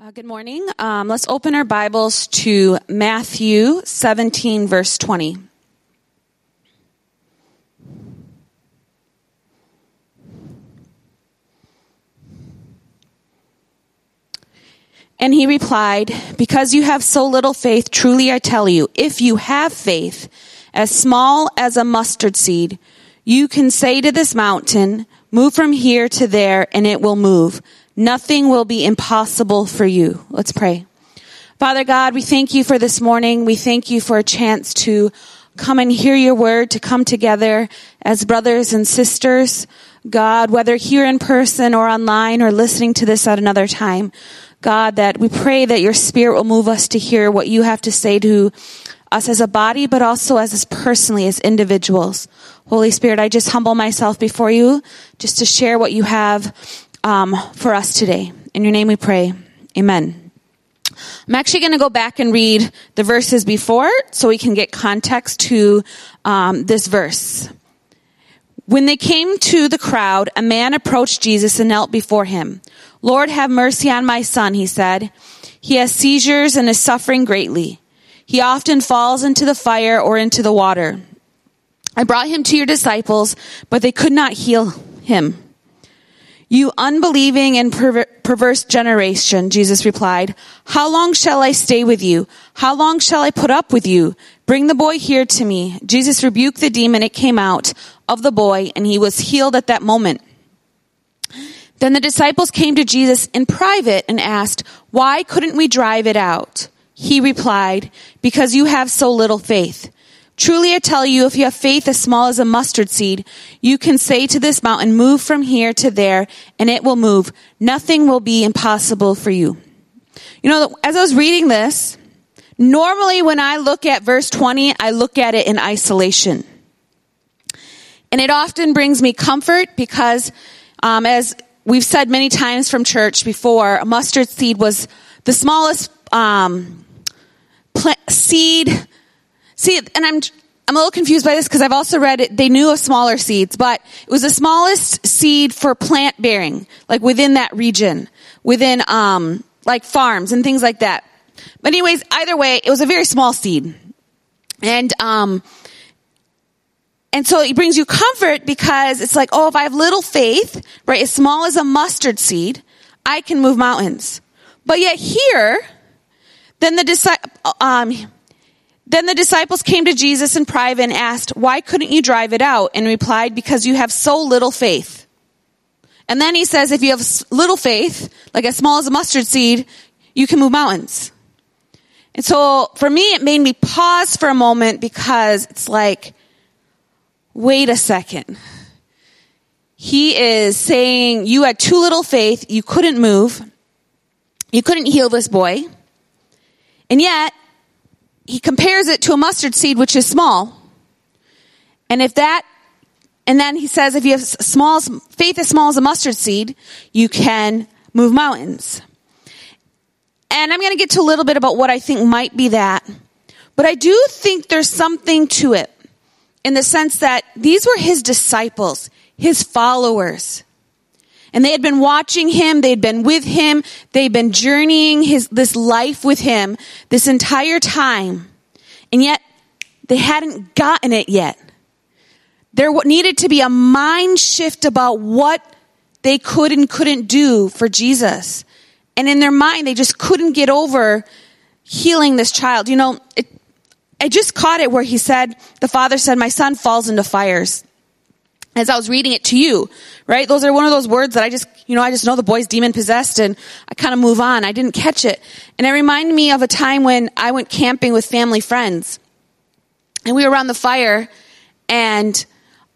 Good morning. Let's open our Bibles to Matthew 17, verse 20. And he replied, "Because you have so little faith, truly I tell you, if you have faith as small as a mustard seed, you can say to this mountain, 'Move from here to there,' and it will move. Nothing will be impossible for you." Let's pray. Father God, we thank you for this morning. We thank you for a chance to come and hear your word, to come together as brothers and sisters. God, whether here in person or online or listening to this at another time, God, that we pray that your Spirit will move us to hear what you have to say to us as a body, but also as us personally, as individuals. Holy Spirit, I just humble myself before you just to share what you have for us today. In your name we pray. Amen. I'm actually going to go back and read the verses before so we can get context to this verse. When they came to the crowd, a man approached Jesus and knelt before him. "Lord, have mercy on my son," he said. "He has seizures and is suffering greatly. He often falls into the fire or into the water. I brought him to your disciples, but they could not heal him." "You unbelieving and perverse generation," Jesus replied, "how long shall I stay with you? How long shall I put up with you? Bring the boy here to me." Jesus rebuked the demon. It came out of the boy, and he was healed at that moment. Then the disciples came to Jesus in private and asked, "Why couldn't we drive it out?" He replied, "Because you have so little faith. Truly I tell you, if you have faith as small as a mustard seed, you can say to this mountain, 'Move from here to there,' and it will move. Nothing will be impossible for you." You know, as I was reading this, normally when I look at verse 20, I look at it in isolation. And it often brings me comfort because, as we've said many times from church before, a mustard seed was the smallest seed. See, and I'm a little confused by this because I've also read it. They knew of smaller seeds, but it was the smallest seed for plant bearing, like within that region, within like farms and things like that. But anyways, either way, it was a very small seed, and so it brings you comfort because it's like, oh, if I have little faith, right, as small as a mustard seed, I can move mountains. But yet here, then the disciples came to Jesus in private and asked, "Why couldn't you drive it out?" And replied, "Because you have so little faith." And then he says, if you have little faith, like as small as a mustard seed, you can move mountains. And so for me, it made me pause for a moment because it's like, wait a second. He is saying you had too little faith, you couldn't move, you couldn't heal this boy, and yet he compares it to a mustard seed, which is small. And then he says, if you have faith as small as a mustard seed, you can move mountains. And I'm going to get to a little bit about what I think might be that. But I do think there's something to it in the sense that these were his disciples, his followers. And they had been watching him, they'd been with him, they'd been journeying this life with him this entire time. And yet, they hadn't gotten it yet. There needed to be a mind shift about what they could and couldn't do for Jesus. And in their mind, they just couldn't get over healing this child. You know, I just caught it where he said, the father said, "My son falls into fires." As I was reading it to you, right? Those are one of those words that I just know the boy's demon possessed and I kind of move on. I didn't catch it. And it reminded me of a time when I went camping with family friends and we were around the fire and,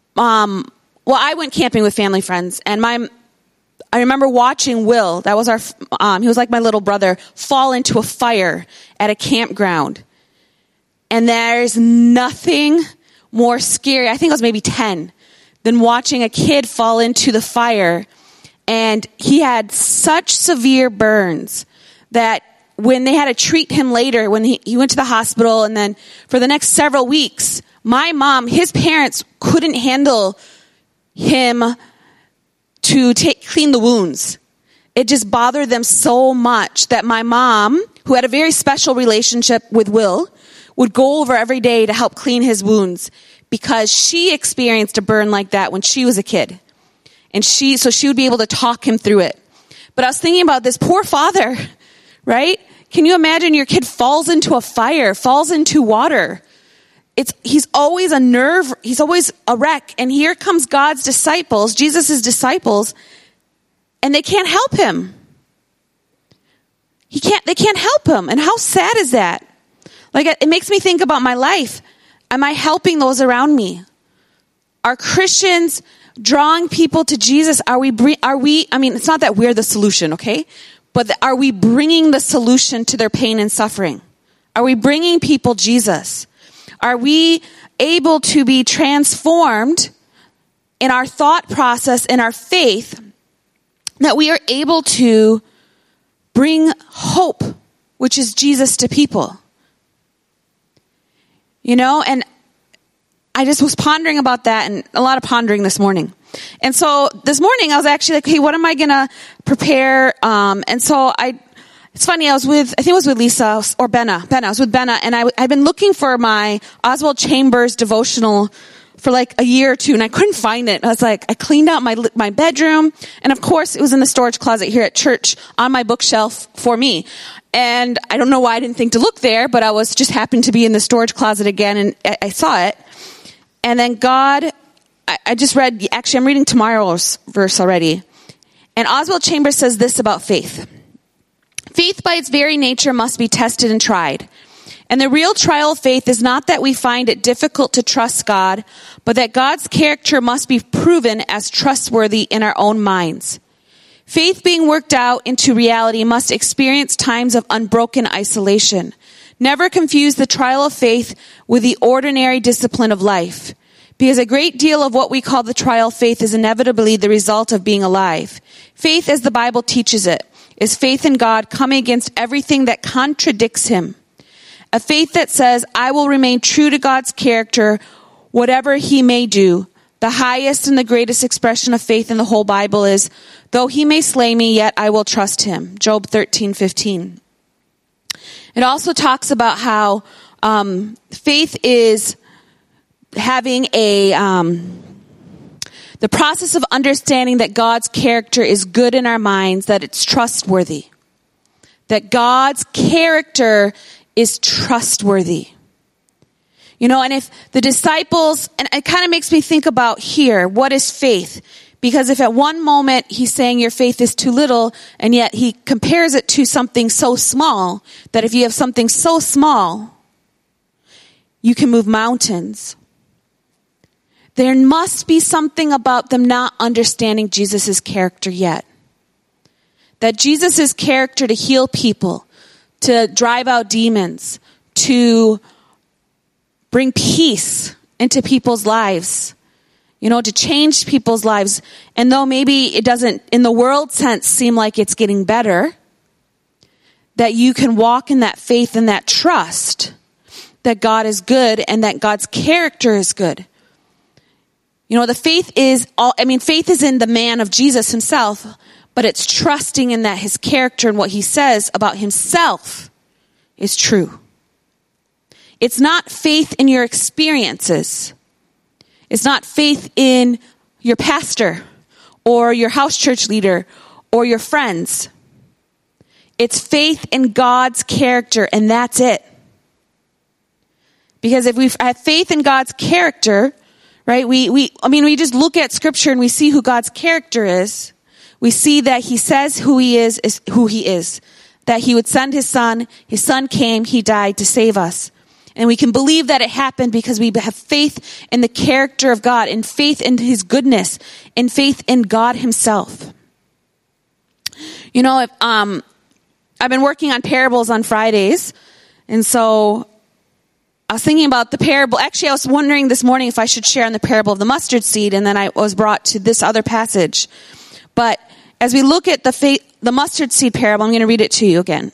I went camping with family friends and I remember watching Will, that was he was like my little brother, fall into a fire at a campground. And there's nothing more scary. I think I was maybe 10. Than watching a kid fall into the fire. And he had such severe burns that when they had to treat him later, when he went to the hospital, and then for the next several weeks, my mom, his parents couldn't handle him to clean the wounds. it just bothered them so much that my mom, who had a very special relationship with Will, would go over every day to help clean his wounds because she experienced a burn like that when she was a kid. And so she would be able to talk him through it. But I was thinking about this poor father, right? Can you imagine your kid falls into a fire, falls into water? He's always he's always a wreck. And here comes God's disciples, Jesus' disciples, and they can't help him. They can't help him. And how sad is that? Like, it makes me think about my life. Am I helping those around me? Are Christians drawing people to Jesus? I mean, it's not that we're the solution, okay? But are we bringing the solution to their pain and suffering? Are we bringing people Jesus? Are we able to be transformed in our thought process, in our faith, that we are able to bring hope, which is Jesus, to people? You know, and I just was pondering about that, and a lot of pondering this morning. And so this morning I was actually like, hey, what am I going to prepare? And so it's funny, I think it was with Lisa or Benna. I was with Benna, and I've been looking for my Oswald Chambers devotional for like a year or two, and I couldn't find it. I was like, I cleaned out my bedroom, and of course it was in the storage closet here at church on my bookshelf for me. And I don't know why I didn't think to look there, but I was just happened to be in the storage closet again, and I saw it. And then I just read, actually I'm reading tomorrow's verse already. And Oswald Chambers says this about faith. Faith by its very nature must be tested and tried. And the real trial of faith is not that we find it difficult to trust God, but that God's character must be proven as trustworthy in our own minds. Faith being worked out into reality must experience times of unbroken isolation. Never confuse the trial of faith with the ordinary discipline of life, because a great deal of what we call the trial of faith is inevitably the result of being alive. Faith, as the Bible teaches it, is faith in God coming against everything that contradicts him. A faith that says, I will remain true to God's character, whatever he may do. The highest and the greatest expression of faith in the whole Bible is, though he may slay me, yet I will trust him. Job 13:15. It also talks about how faith is having the process of understanding that God's character is good in our minds, that it's trustworthy. That God's character is trustworthy. You know, and if the disciples, and it kind of makes me think about here, what is faith? Because if at one moment he's saying your faith is too little, and yet he compares it to something so small, that if you have something so small, you can move mountains. There must be something about them not understanding Jesus' character yet. That Jesus' character to heal people, to drive out demons, to bring peace into people's lives, you know, to change people's lives. And though maybe it doesn't, in the world sense, seem like it's getting better, that you can walk in that faith and that trust that God is good and that God's character is good. You know, the faith is faith is in the man of Jesus himself, but it's trusting in that his character and what he says about himself is true. It's not faith in your experiences. It's not faith in your pastor or your house church leader or your friends. It's faith in God's character, and that's it. Because if we have faith in God's character, right, we just look at scripture and we see who God's character is. We see that he says who he is who he is. That he would send his son came, he died to save us. And we can believe that it happened because we have faith in the character of God, and faith in his goodness, and faith in God himself. You know, I've been working on parables on Fridays, and so I was thinking about the parable. Actually, I was wondering this morning if I should share on the parable of the mustard seed, and then I was brought to this other passage. But as we look at the mustard seed parable, I'm going to read it to you again.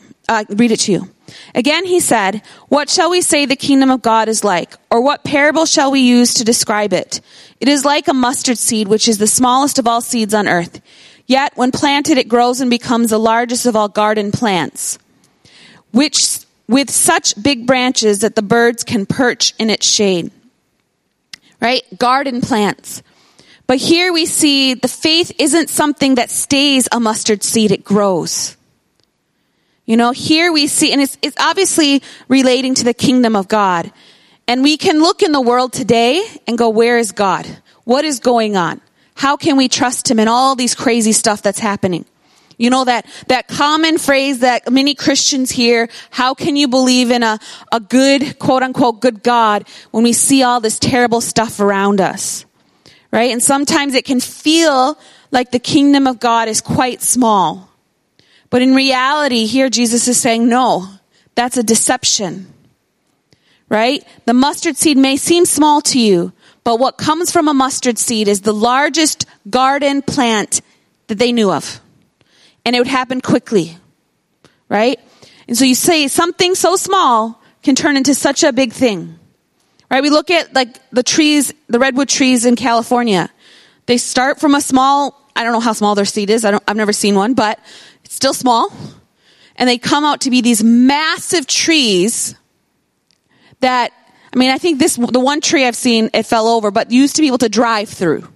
Again, he said, "What shall we say the kingdom of God is like? Or what parable shall we use to describe it? It is like a mustard seed, which is the smallest of all seeds on earth. Yet when planted, it grows and becomes the largest of all garden plants, which with such big branches that the birds can perch in its shade. Right? Garden plants. But here we see the faith isn't something that stays a mustard seed, it grows. Here we see, and it's obviously relating to the kingdom of God. And we can look in the world today and go, where is God? What is going on? How can we trust him in all these crazy stuff that's happening? That common phrase that many Christians hear, how can you believe in a good, quote unquote, good God when we see all this terrible stuff around us? Right? And sometimes it can feel like the kingdom of God is quite small. But in reality, here Jesus is saying, no, that's a deception. Right? The mustard seed may seem small to you, but what comes from a mustard seed is the largest garden plant that they knew of. And it would happen quickly. Right? And so you say something so small can turn into such a big thing. Right? We look at like the trees, the redwood trees in California. They start from a small, I don't know how small their seed is. I've never seen one, but it's still small. And they come out to be these massive trees that, I think the one tree I've seen, it fell over, but you used to be able to drive through.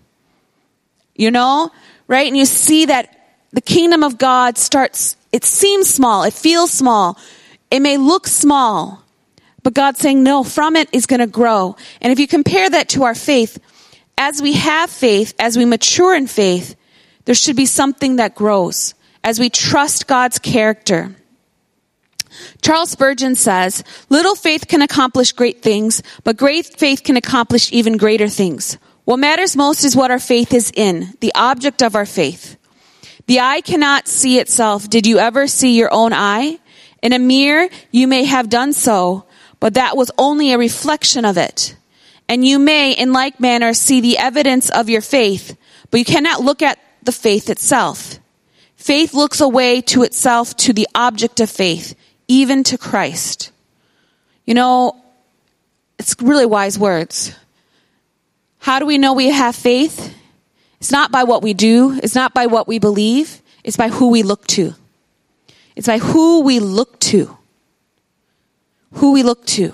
Right? And you see that the kingdom of God starts, it seems small, it feels small, it may look small, but God's saying, no, from it is going to grow. And if you compare that to our faith, as we have faith, as we mature in faith, there should be something that grows as we trust God's character. Charles Spurgeon says, little faith can accomplish great things, but great faith can accomplish even greater things. What matters most is what our faith is in, the object of our faith. The eye cannot see itself. Did you ever see your own eye? In a mirror, you may have done so, but that was only a reflection of it. And you may, in like manner, see the evidence of your faith, but you cannot look at the faith itself. Faith looks away to itself, to the object of faith, even to Christ. It's really wise words. How do we know we have faith? It's not by what we do. It's not by what we believe. It's by who we look to. It's by who we look to. Who we look to.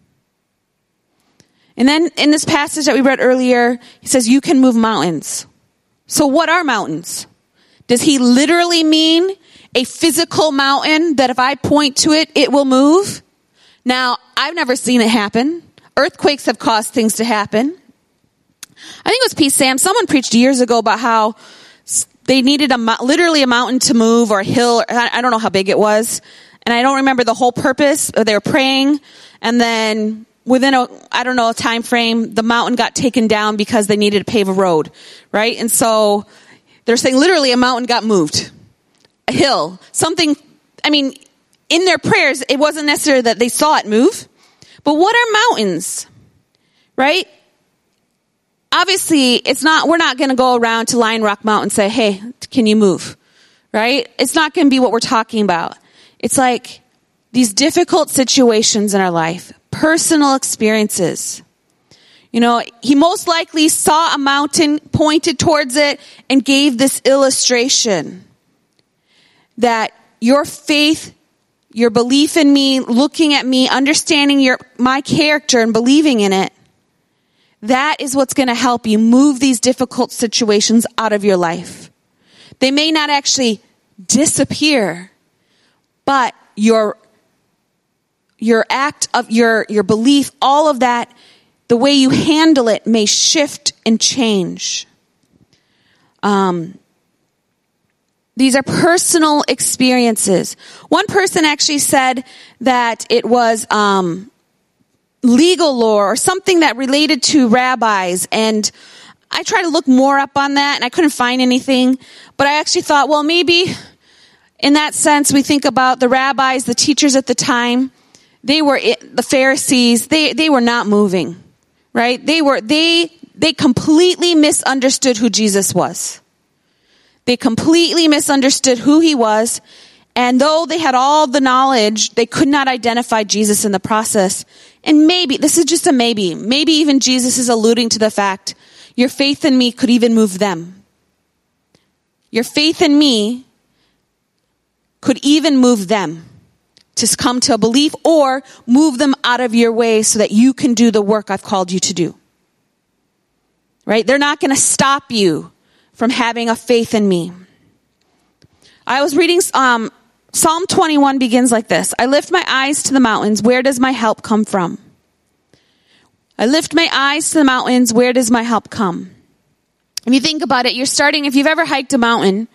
And then in this passage that we read earlier, he says, you can move mountains. So what are mountains? Does he literally mean a physical mountain that if I point to it, it will move? Now, I've never seen it happen. Earthquakes have caused things to happen. I think it was P. Sam. Someone preached years ago about how they needed literally a mountain to move, or a hill. I don't know how big it was. And I don't remember the whole purpose. They were praying. And then within a time frame, the mountain got taken down because they needed to pave a road. Right? And so they're saying literally a mountain got moved. A hill. Something, in their prayers, it wasn't necessarily that they saw it move. But what are mountains? Right? Obviously, we're not going to go around to Lion Rock Mountain and say, hey, can you move? Right? It's not going to be what we're talking about. It's like these difficult situations in our life, personal experiences. He most likely saw a mountain, pointed towards it, and gave this illustration that your faith, your belief in me, looking at me, understanding my character and believing in it, that is what's going to help you move these difficult situations out of your life. They may not actually disappear, but your act of your belief, all of that, the way you handle it may shift and change. These are personal experiences. One person actually said that it was legal law or something that related to rabbis. And I tried to look more up on that and I couldn't find anything. But I actually thought, well, maybe in that sense, we think about the rabbis, the teachers at the time. They were the Pharisees. They were not moving, right? They completely misunderstood who Jesus was. They completely misunderstood who he was. And though they had all the knowledge, they could not identify Jesus in the process. And maybe, this is just a maybe even Jesus is alluding to the fact, your faith in me could even move them. your faith in me could even move them to come to a belief or move them out of your way so that you can do the work I've called you to do. Right? They're not going to stop you from having a faith in me. I was reading, Psalm 21 begins like this. I lift my eyes to the mountains. Where does my help come from? I lift my eyes to the mountains. Where does my help come? If you think about it, if you've ever hiked a mountain,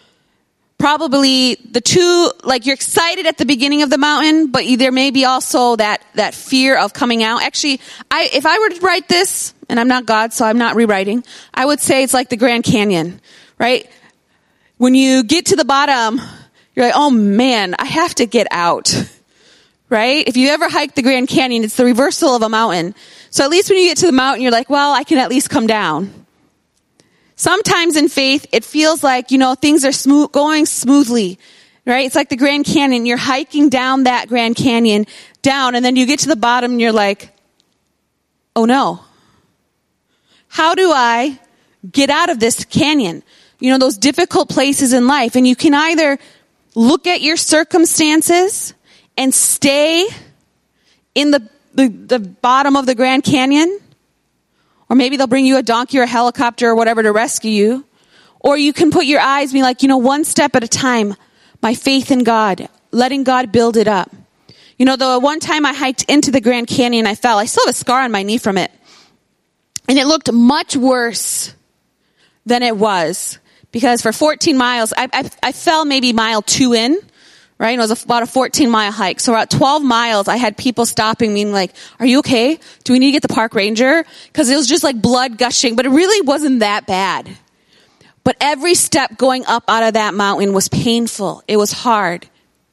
probably you're excited at the beginning of the mountain, but there may be also that fear of coming out. Actually, if I were to write this, and I'm not God, so I'm not rewriting, I would say it's like the Grand Canyon, right? When you get to the bottom, you're like, oh man, I have to get out, right? If you ever hiked the Grand Canyon, it's the reversal of a mountain. So at least when you get to the mountain, you're like, well, I can at least come down. Sometimes in faith, it feels like, things are going smoothly, right? It's like the Grand Canyon. You're hiking down that Grand Canyon down, and then you get to the bottom and you're like, oh no. How do I get out of this canyon? Those difficult places in life. And you can either look at your circumstances and stay in the bottom of the Grand Canyon, or maybe they'll bring you a donkey or a helicopter or whatever to rescue you. Or you can put your eyes and be like, one step at a time, my faith in God, letting God build it up. The one time I hiked into the Grand Canyon, I fell. I still have a scar on my knee from it. And it looked much worse than it was. Because for 14 miles, I fell maybe mile 2 in, right? It was about a 14-mile hike. So about 12 miles, I had people stopping me and like, are you okay? Do we need to get the park ranger? Because it was just like blood gushing, but it really wasn't that bad. But every step going up out of that mountain was painful. It was hard.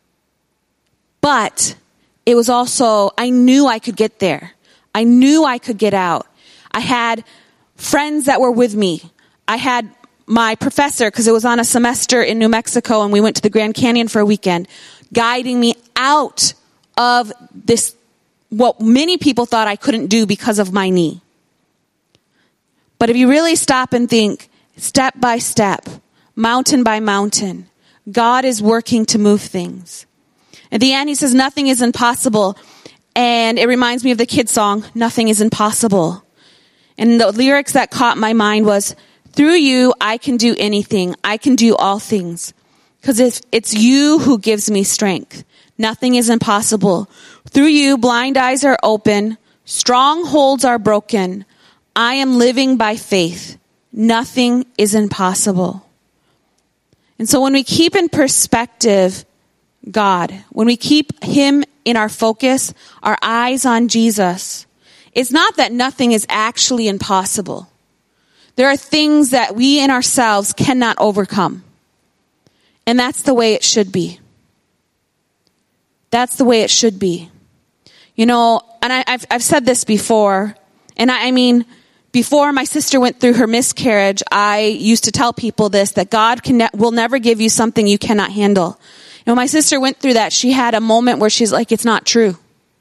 But it was also, I knew I could get there. I knew I could get out. I had friends that were with me. I had my professor, because it was on a semester in New Mexico, and we went to the Grand Canyon for a weekend, guiding me out of this, what many people thought I couldn't do because of my knee. But if you really stop and think, step by step, mountain by mountain, God is working to move things. At the end, he says, nothing is impossible. And it reminds me of the kids' song, Nothing is Impossible. And the lyrics that caught my mind was, through you, I can do anything. I can do all things. Because it's you who gives me strength. Nothing is impossible. Through you, blind eyes are open. Strongholds are broken. I am living by faith. Nothing is impossible. And so when we keep in perspective God, when we keep him in our focus, our eyes on Jesus, it's not that nothing is actually impossible. There are things that we in ourselves cannot overcome. And that's the way it should be. That's the way it should be. And I've said this before, and I mean, before my sister went through her miscarriage, I used to tell people this, that God will never give you something you cannot handle. When my sister went through that, she had a moment where she's like, it's not true.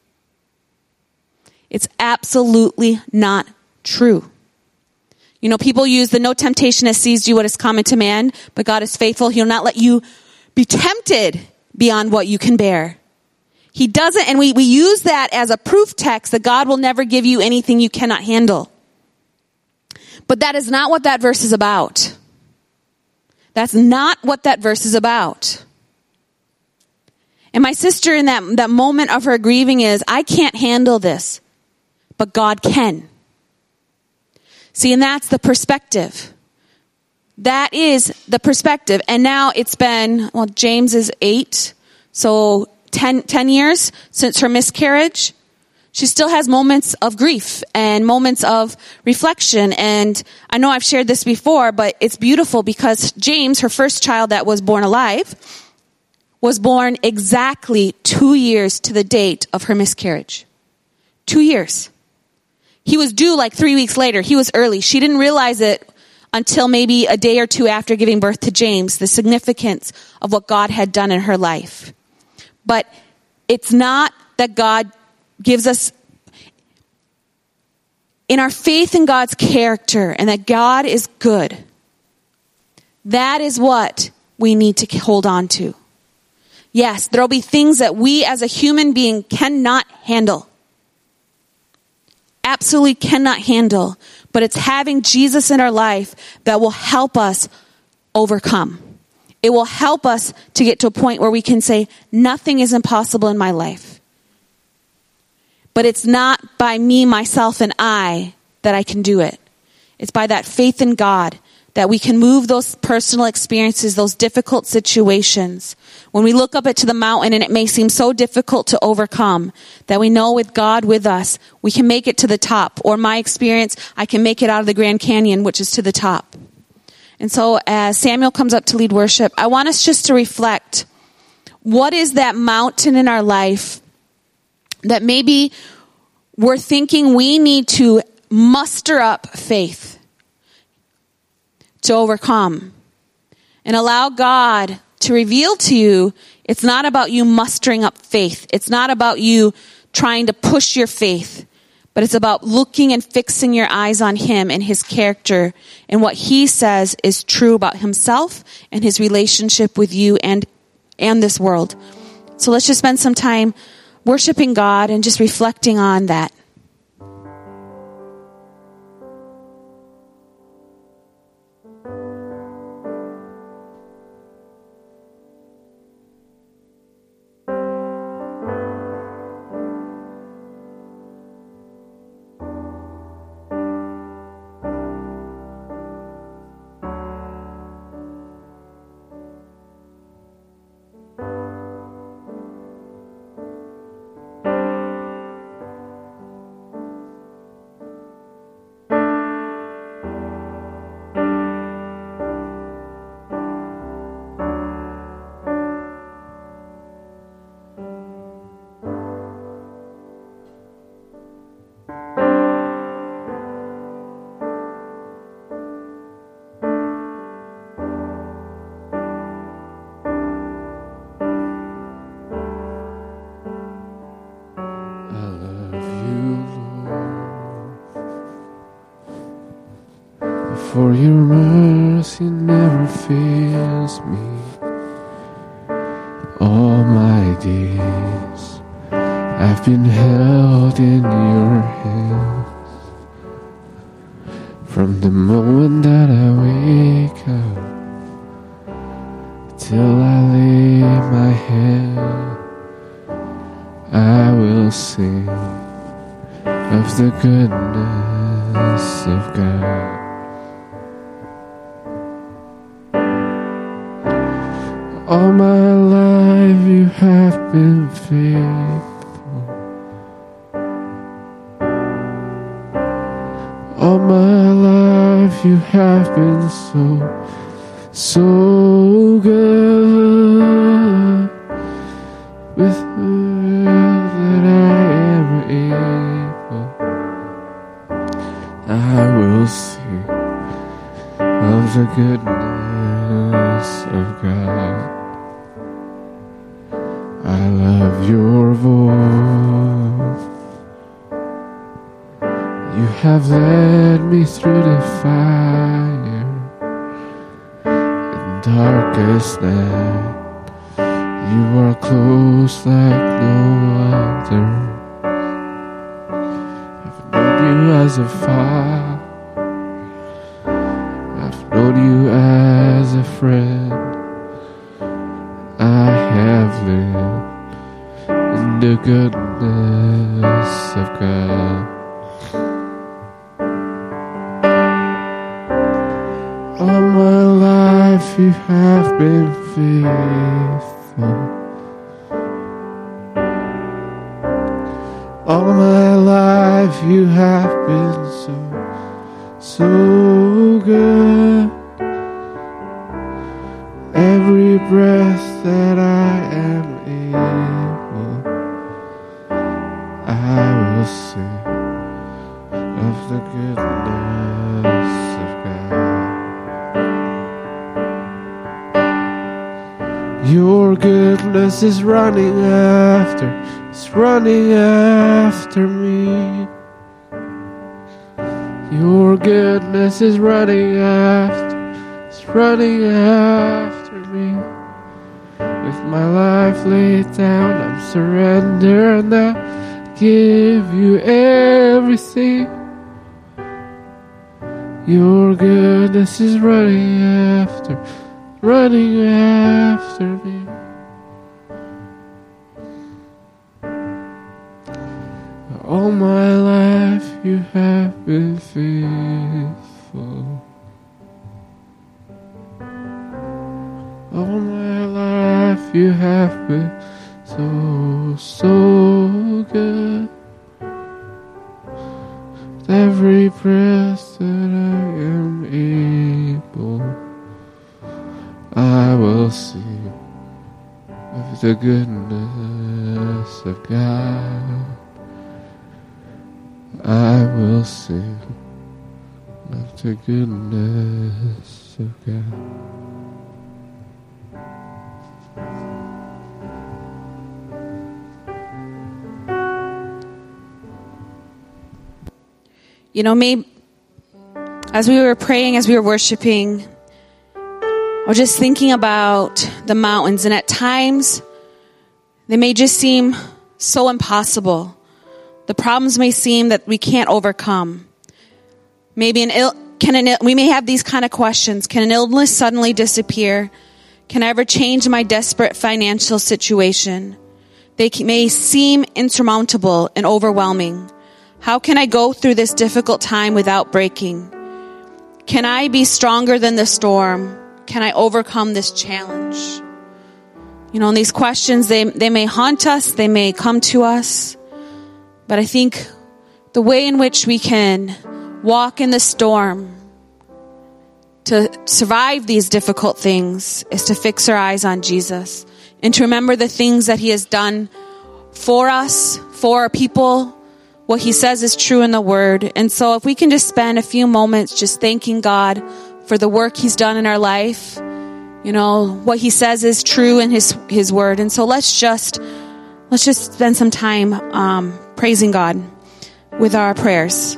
It's absolutely not true. People use the no temptation has seized you what is common to man, but God is faithful. He'll not let you be tempted beyond what you can bear. He doesn't, and we use that as a proof text that God will never give you anything you cannot handle. But that is not what that verse is about. That's not what that verse is about. And my sister in that moment of her grieving is, I can't handle this, but God can. See, and that's the perspective. That is the perspective. And now it's been, James is 8, so 10 years since her miscarriage. She still has moments of grief and moments of reflection. And I know I've shared this before, but it's beautiful because James, her first child that was born alive, was born exactly 2 years to the date of her miscarriage. 2 years. He was due like 3 weeks later. He was early. She didn't realize it until maybe a day or two after giving birth to James, the significance of what God had done in her life. But it's not that God gives us, in our faith in God's character and that God is good, That is what we need to hold on to. Yes, there'll be things that we as a human being cannot handle. Absolutely cannot handle. But it's having Jesus in our life that will help us overcome. It will help us to get to a point where we can say, nothing is impossible in my life. But it's not by me, myself, and I that I can do it. It's by that faith in God that we can move those personal experiences, those difficult situations. When we look up to the mountain and it may seem so difficult to overcome, that we know with God with us, we can make it to the top. Or my experience, I can make it out of the Grand Canyon, which is to the top. And so as Samuel comes up to lead worship, I want us just to reflect, what is that mountain in our life that maybe we're thinking we need to muster up faith to overcome, and allow God to reveal to you, it's not about you mustering up faith. It's not about you trying to push your faith, but it's about looking and fixing your eyes on him and his character and what he says is true about himself and his relationship with you and this world. So let's just spend some time worshiping God and just reflecting on that. For your mercy never fails me. All my days I've been held in your hands. From the moment that I wake up till I lay my head, I will sing of the goodness of God. All my life you have been faithful. All my life you have been so good. With all that I am able, I will sing of the goodness of God. I love your voice. You have led me through the fire and darkest night. You are close like no other. I've known you as a father. I've known you as a friend. I have lived in the goodness of God. All my life you have been faithful. All my life you have been so good. Every breath that I am able, I will sing of the goodness of God. Your goodness is running after me. Your goodness is running after is running after me. With my life laid down, I'm surrendered now. Give you everything. Your goodness is running after me. All my life you have been faithful. All my life you have been so good. With every breath that I am able, I will sing of the goodness of God. I will sing of the goodness of God. You know, maybe as we were praying, as we were worshiping, I was just thinking about the mountains, and at times they may just seem so impossible. The problems may seem that we can't overcome. Maybe we may have these kind of questions. Can an illness suddenly disappear? Can I ever change my desperate financial situation? They may seem insurmountable and overwhelming. How can I go through this difficult time without breaking? Can I be stronger than the storm? Can I overcome this challenge? You know, and these questions, they may haunt us, they may come to us. But I think the way in which we can walk in the storm to survive these difficult things is to fix our eyes on Jesus and to remember the things that he has done for us, for our people, what he says is true in the word. And so if we can just spend a few moments just thanking God for the work he's done in our life, you know, what he says is true in his word. And so let's just spend some time praising God with our prayers.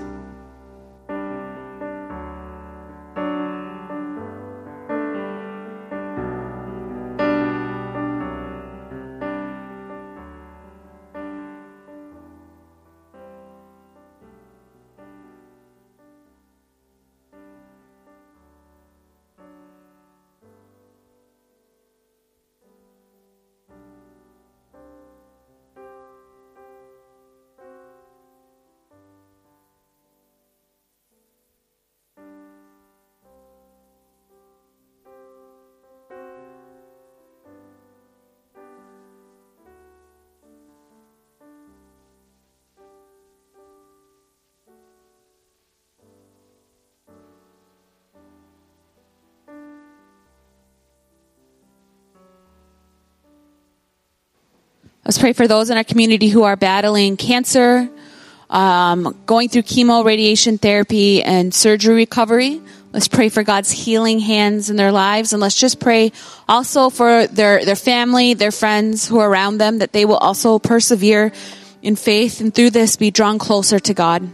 Let's pray for those in our community who are battling cancer, going through chemo, radiation therapy, and surgery recovery. Let's pray for God's healing hands in their lives. And let's just pray also for their family, their friends who are around them, that they will also persevere in faith and through this be drawn closer to God.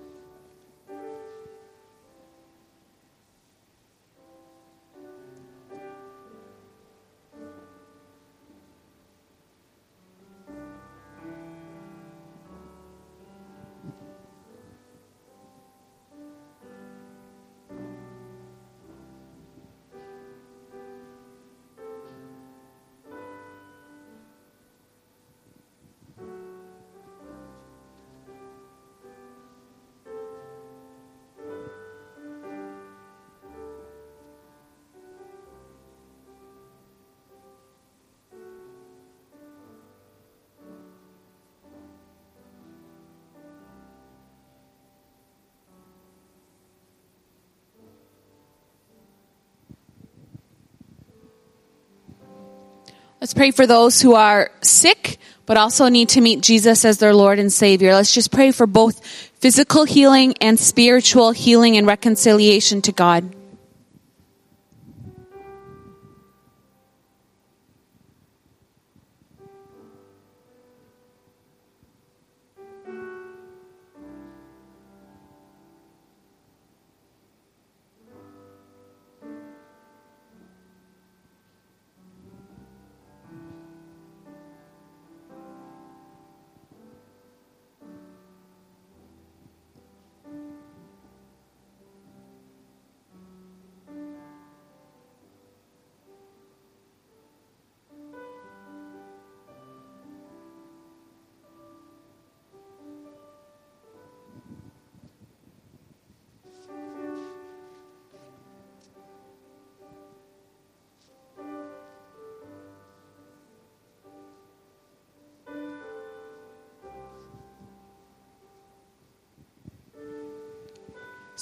Let's pray for those who are sick, but also need to meet Jesus as their Lord and Savior. Let's just pray for both physical healing and spiritual healing and reconciliation to God.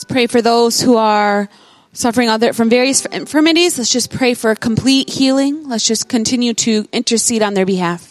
Let's pray for those who are suffering from various infirmities. Let's just pray for complete healing. Let's just continue to intercede on their behalf.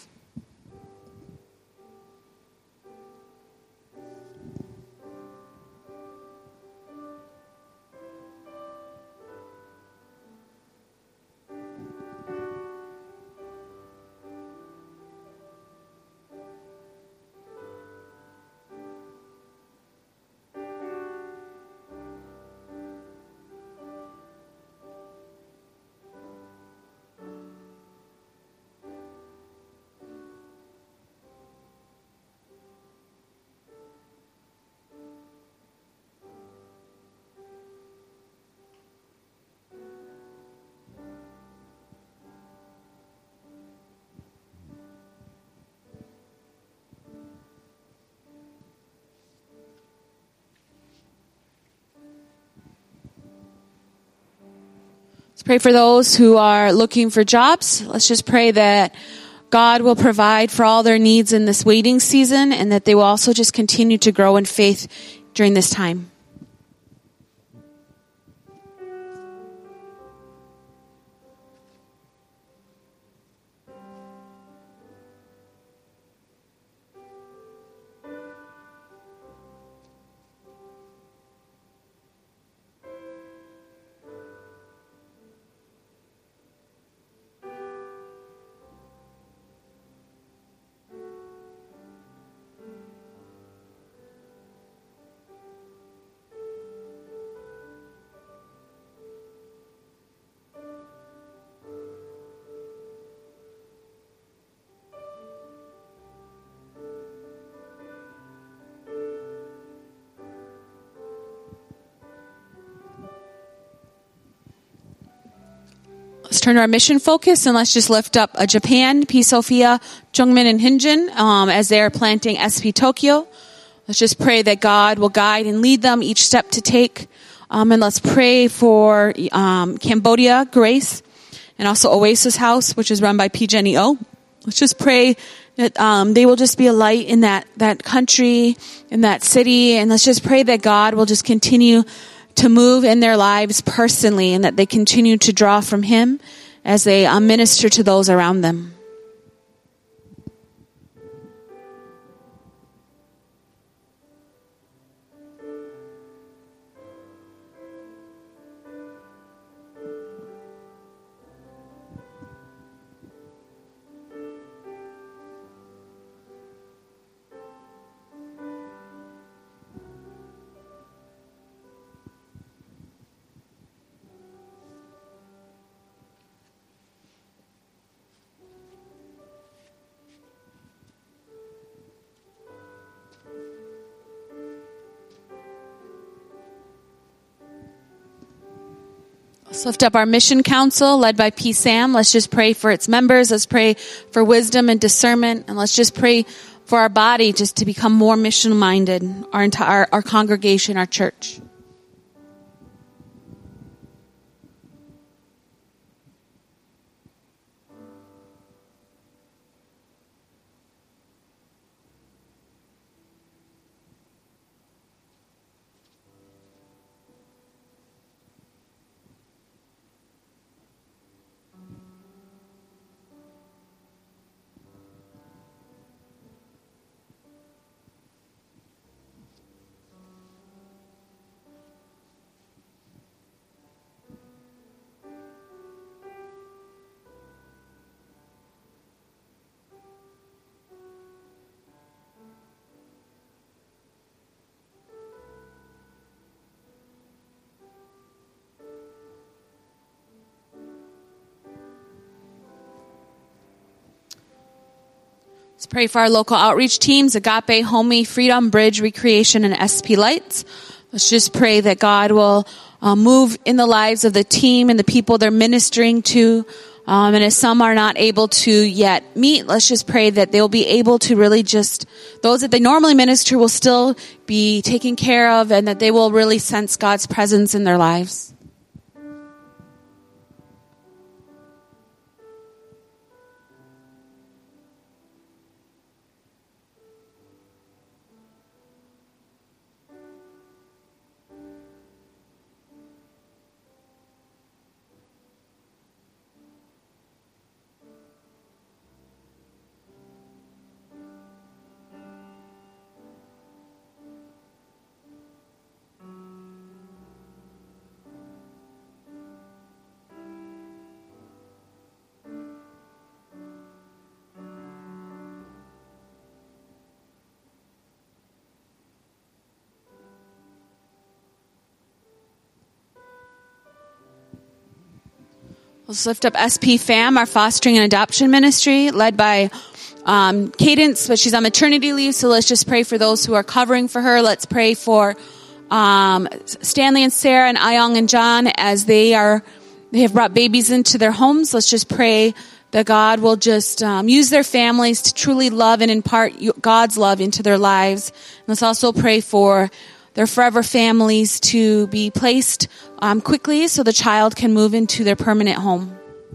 Let's pray for those who are looking for jobs. Let's just pray that God will provide for all their needs in this waiting season, and that they will also just continue to grow in faith during this time. Let's turn to our mission focus, and let's just lift up Japan, P. Sophia, Jungmin, and Hinjin as they are planting SP Tokyo. Let's just pray that God will guide and lead them each step to take. And let's pray for Cambodia, Grace, and also Oasis House, which is run by P. Jenny O. Let's just pray that they will just be a light in that country, in that city. And let's just pray that God will just continue to move in their lives personally, and that they continue to draw from Him as they minister to those around them. Let's lift up our mission council led by P. Sam. Let's just pray for its members. Let's pray for wisdom and discernment. And let's just pray for our body just to become more mission minded, our congregation, our church. Let's pray for our local outreach teams, Agape, Homey, Freedom, Bridge, Recreation, and SP Lights. Let's just pray that God will move in the lives of the team and the people they're ministering to. And if some are not able to yet meet, let's just pray that they'll be able to really just, those that they normally minister will still be taken care of, and that they will really sense God's presence in their lives. Let's lift up SP Fam, our fostering and adoption ministry, led by Cadence, but she's on maternity leave, so let's just pray for those who are covering for her. Let's pray for Stanley and Sarah and Ayong and John as they have brought babies into their homes. Let's just pray that God will just use their families to truly love and impart God's love into their lives. And let's also pray for their forever families to be placed quickly so the child can move into their permanent home.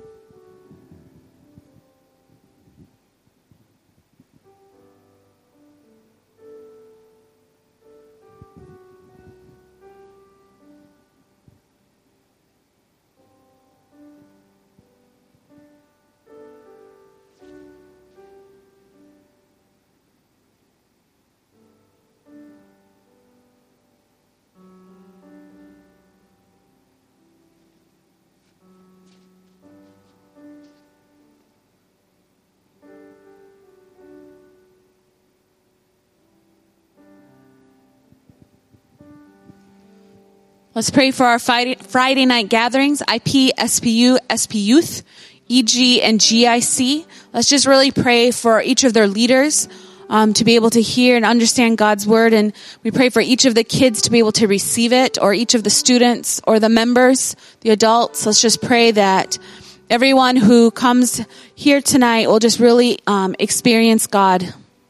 Let's pray for our Friday night gatherings, IP, SPU, SP Youth, EG, and GIC. Let's just really pray for each of their leaders to be able to hear and understand God's word. And we pray for each of the kids to be able to receive it, or each of the students or the members, the adults. Let's just pray that everyone who comes here tonight will just really experience God.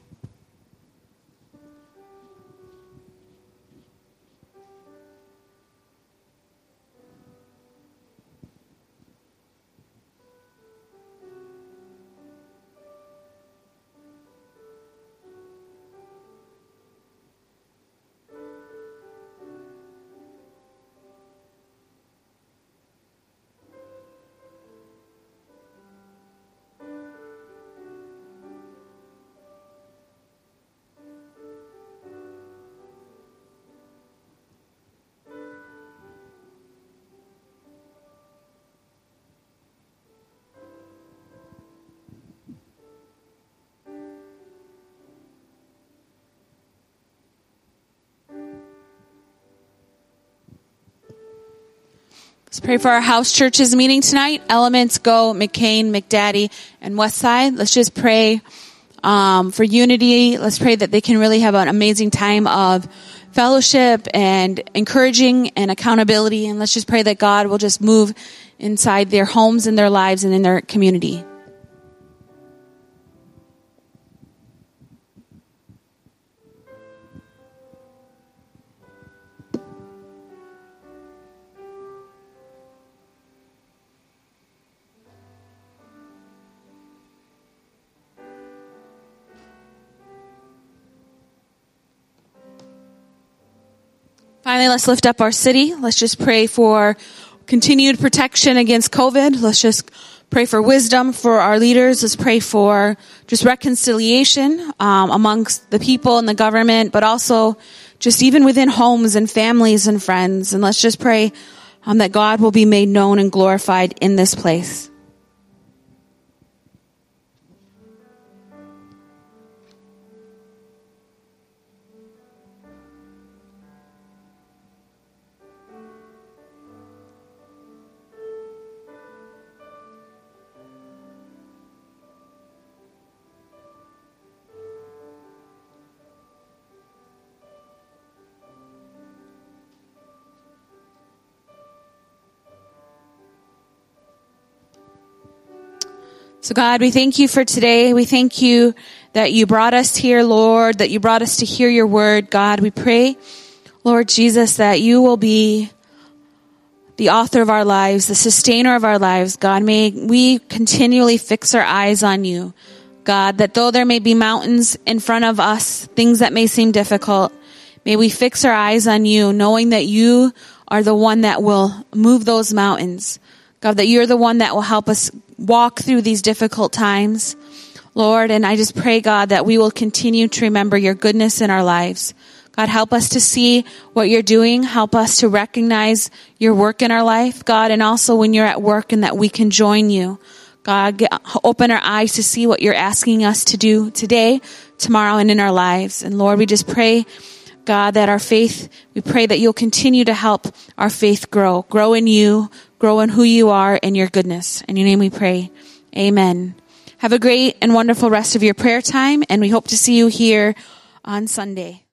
Let's pray for our house churches meeting tonight. Elements, Go, McCain, McDaddy, and Westside. Let's just pray for unity. Let's pray that they can really have an amazing time of fellowship and encouraging and accountability. And let's just pray that God will just move inside their homes and their lives and in their community. Finally, let's lift up our city. Let's just pray for continued protection against COVID. Let's just pray for wisdom for our leaders. Let's pray for just reconciliation amongst the people and the government, but also just even within homes and families and friends. And let's just pray that God will be made known and glorified in this place. So God, we thank you for today. We thank you that you brought us here, Lord, that you brought us to hear your word. God, we pray, Lord Jesus, that you will be the author of our lives, the sustainer of our lives. God, may we continually fix our eyes on you. God, that though there may be mountains in front of us, things that may seem difficult, may we fix our eyes on you, knowing that you are the one that will move those mountains. God, that you're the one that will help us walk through these difficult times, Lord. And I just pray, God, that we will continue to remember your goodness in our lives. God, help us to see what you're doing. Help us to recognize your work in our life, God, and also when you're at work and that we can join you. God, open our eyes to see what you're asking us to do today, tomorrow, and in our lives. And Lord, we just pray God, that our faith, we pray that you'll continue to help our faith grow in you, grow in who you are and your goodness. In your name we pray. Amen. Have a great and wonderful rest of your prayer time, and we hope to see you here on Sunday.